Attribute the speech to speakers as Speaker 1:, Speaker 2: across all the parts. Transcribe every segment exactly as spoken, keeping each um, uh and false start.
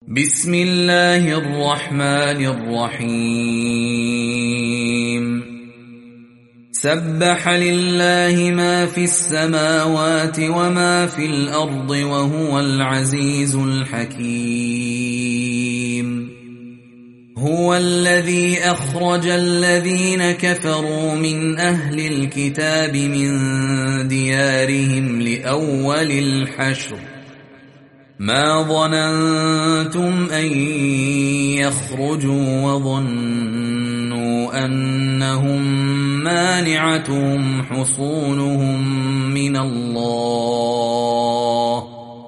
Speaker 1: بسم الله الرحمن الرحيم سبح لله ما في السماوات وما في الأرض وهو العزيز الحكيم هو الذي أخرج الذين كفروا من أهل الكتاب من ديارهم لأول الحشر ما ظننتم أن يخرجوا وظنوا أنهم مانعتهم حصونهم من الله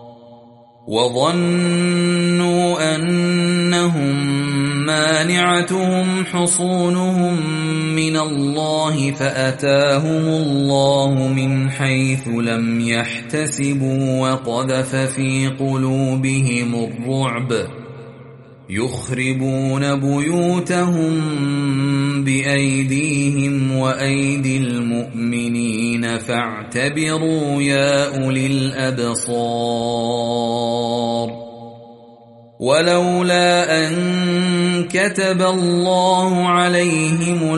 Speaker 1: وظنوا أنهم مانعتهم حصونهم من الله فأتاهم الله من حيث لم يحتسبوا وقذف في قلوبهم الرعب يخربون بيوتهم بأيديهم وأيدي المؤمنين فاعتبروا يا أولي الأبصار ولولا أن كتب الله عليهم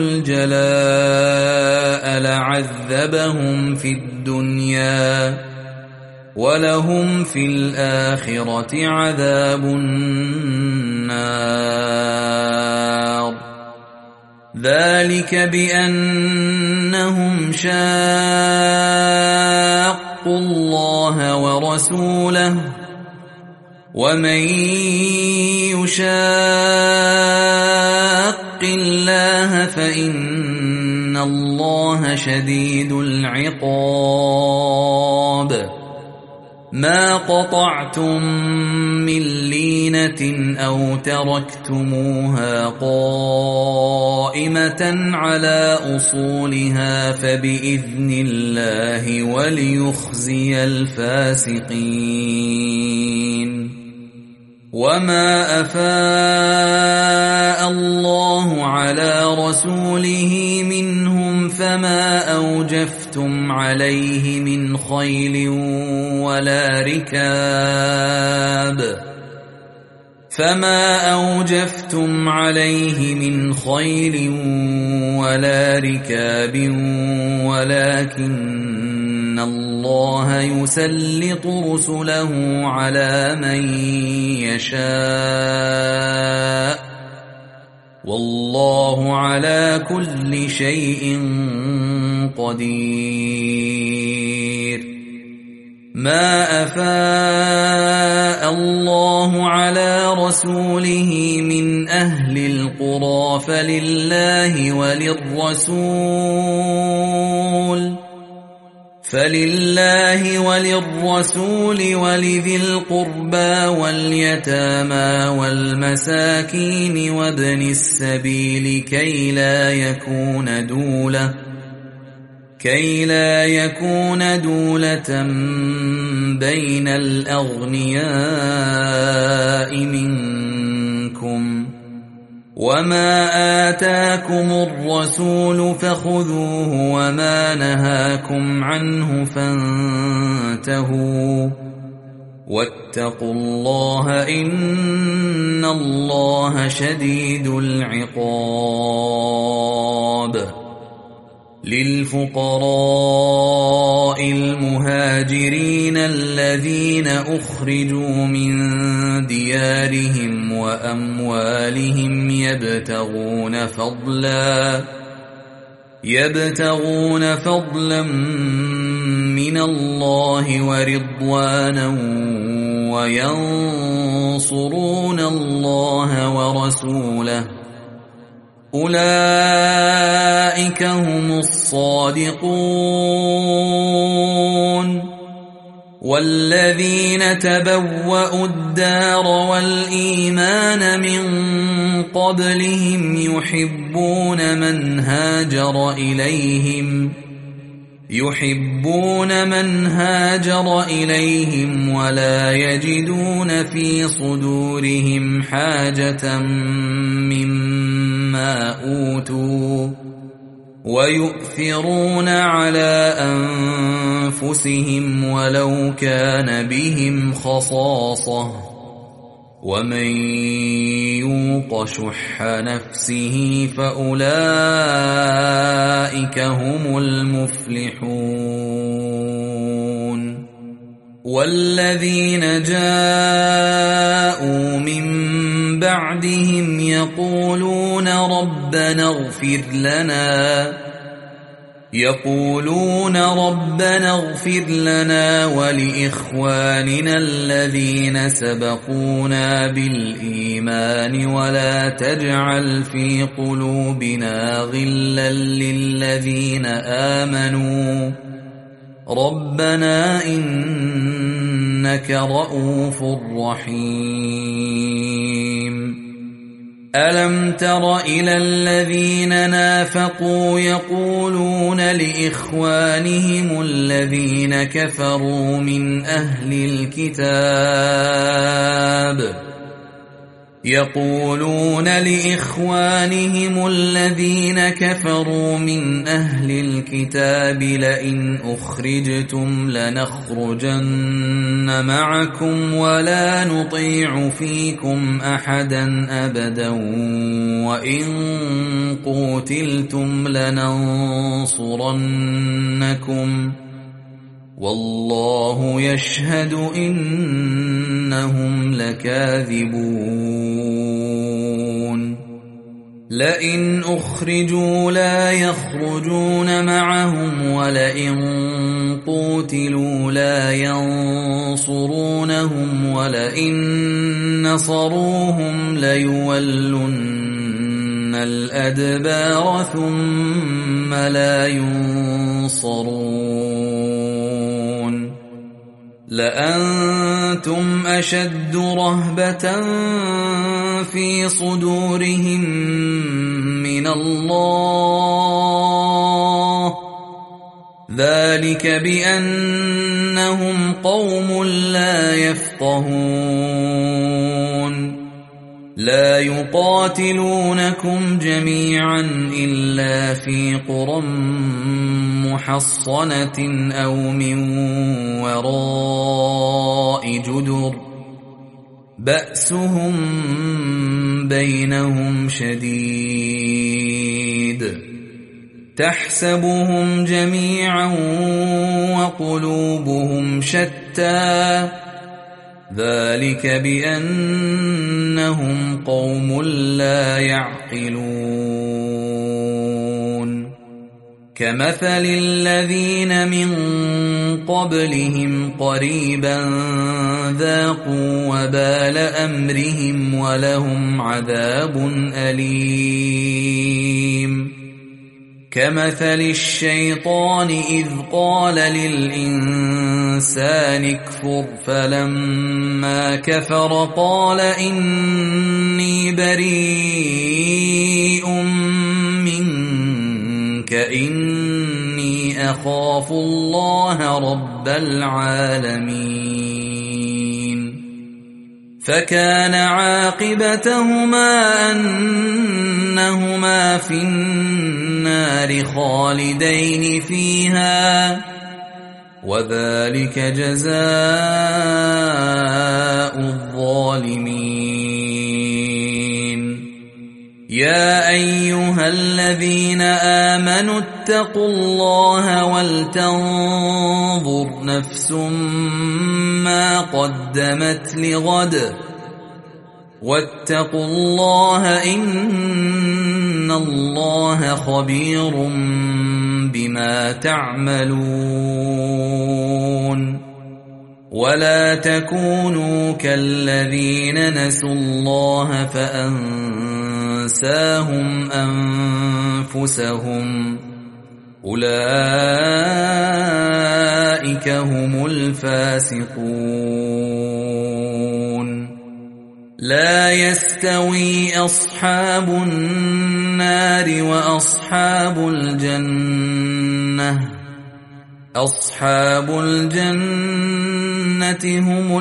Speaker 1: الجلاء لعذبهم في الدنيا ولهم في الآخرة عذاب النار ذلك بأنهم شاقوا الله ورسوله ومن يشاق الله فإن الله شديد العقاب ما قطعتم من لينة أو تركتموها قائمة على أصولها فبإذن الله وليخزي الفاسقين وما أفاء الله على رسوله منهم فما أوجفتم عليه من خيل ولا ركاب فما أوجفتم عليه من خيل ولا ركاب ولكن الله يسلط رسله على من يشاء والله على كل شيء قدير ما أفاء الله على رسوله من أهل القرى فلله وللرسول فلله وللرسول ولذي القربى واليتامى والمساكين وابن السبيل كي لا يكون دولة كي لا يكون دولة بين الأغنياء منكم وما آتاكم الرسول فخذوه وما نهاكم عنه فانتهوا واتقوا الله إن الله شديد العقاب للفقراء المهاجرين الذين أخرجوا من ديارهم وأموالهم يبتغون فضلا يبتغون فضلا من الله ورضوانا وينصرون الله ورسوله أولئك هم الصادقون والذين تبوأوا الدار والإيمان من قبلهم يحبون من هاجر إليهم يحبون من هاجر إليهم ولا يجدون في صدورهم حاجة مما أوتوا ويؤثرون على أنفسهم ولو كان بهم خصاصة ومن يوق شح نفسه فأولئك هم المفلحون والذين جاءوا من بعدهم يقولون ربنا اغفر لنا يقولون ربنا اغفر لنا ولإخواننا الذين سبقونا بالإيمان ولا تجعل في قلوبنا غلا للذين آمنوا ربنا إنك رؤوف رحيم ألم تر إلى الذين نافقوا يقولون لإخوانهم الذين كفروا من أهل الكتاب يقولون لإخوانهم الذين كفروا من أهل الكتاب لئن أخرجتم لنخرجن معكم ولا نطيع فيكم أحدا أبدا وإن قوتلتم لننصرنكم والله يشهد إنهم لكاذبون لئن أخرجوا لا يخرجون معهم ولئن قوتلوا لا ينصرونهم ولئن نصروهم ليولن الأدبار ثم لا ينصرون لأنتم أشد رهبة في صدورهم من الله ذلك بأنهم قوم لا يفقهون لا يقاتلونكم جميعا إلا في قرى محصنة أو من وراء جدر بأسهم بينهم شديد تحسبهم جميعا وقلوبهم شتى ذلك بأنهم قوم لا يعقلون كمثل الذين من قبلهم قريبا ذاقوا وبال أمرهم ولهم عذاب أليم كمثل الشيطان إذ قال للإنسان اكفر فلما كفر قال إني بريء منك إني أخاف الله رب العالمين فكان عاقبتهما أنهما في النار خالدين فيها وذلك جزاء الظالمين يا أيها الذين آمنوا اتقوا الله ولتنظر نفس ما قدمت لغد واتقوا الله إن الله خبير بما تعملون ولا تكونوا كالذين نسوا الله فأنساهم أنفسهم أولئك هم الفاسقون لا يستوي أصحاب النار وأصحاب الجنة أصحاب الجنة هم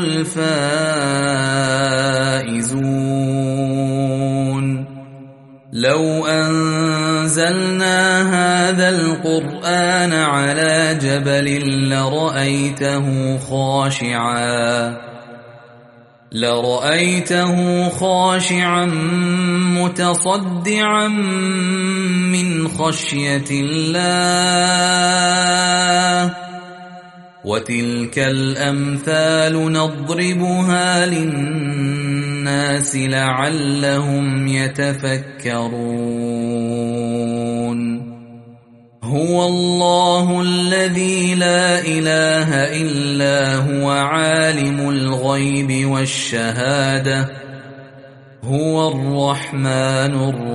Speaker 1: الفائزون لو أنزلنا هذا القرآن على جبل لرأيته خاشعا لرأيته خاشعا متصدعا من خشية الله وتلك الأمثال نضربها للناس لعلهم يتفكرون هو الله الذي لا إله إلا هو عالم الغيب والشهادة هو الرحمن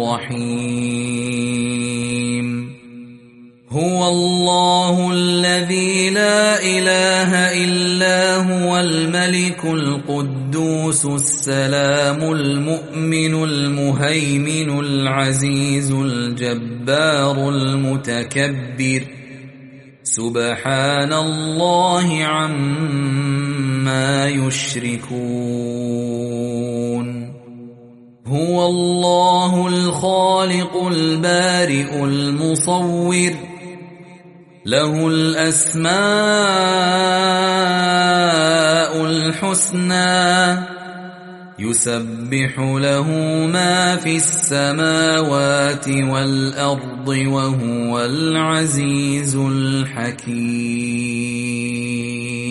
Speaker 1: الرحيم هو الله الذي لا إله إلا هو الملك القدوس السلام المؤمن المهيمن العزيز الجبار المتكبر سبحان الله عما يشركون هو الله الخالق البارئ المصور له الأسماء الحسنى يسبح له ما في السماوات والأرض وهو العزيز الحكيم.